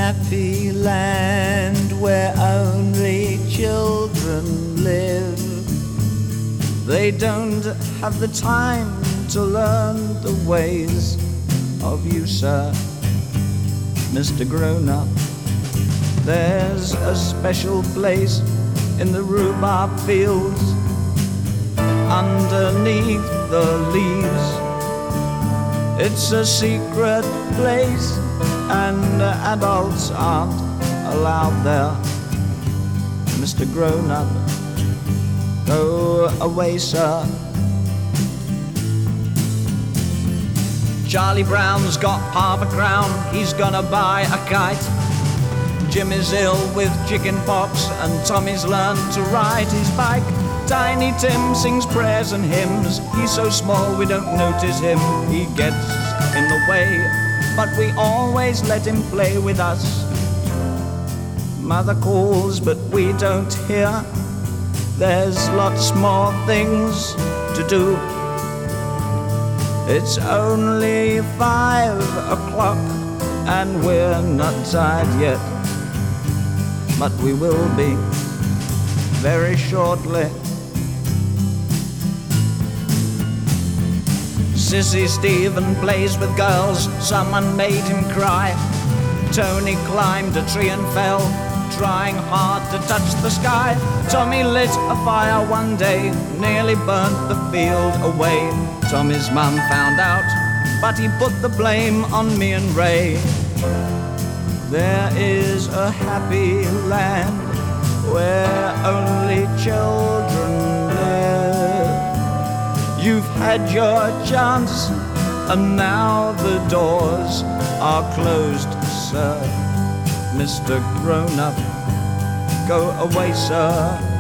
happy land where only children live. They don't have the time to learn the ways of you, sir, Mr. Grown-Up. There's a special place in the rhubarb fields underneath the leaves. It's a secret place and adults aren't allowed there. Mr. Grown-Up, go away, sir. Charlie Brown's got half a crown, he's gonna buy a kite. Jim is ill with chicken pox and Tommy's learned to ride his bike. Tiny Tim sings prayers and hymns, he's so small we don't notice him. He gets in the way, but we always let him play with us. Mother calls but we don't hear, there's lots more things to do. It's only 5 o'clock and we're not tired yet, but we will be very shortly. Sissy Stephen plays with girls, someone made him cry. Tony climbed a tree and fell, trying hard to touch the sky. Tommy lit a fire one day, nearly burnt the field away. Tommy's mum found out, but he put the blame on me and Ray. There is a happy land where only children live. You've had your chance and now the doors are closed, sir. Mr. Grown-Up, go away, sir.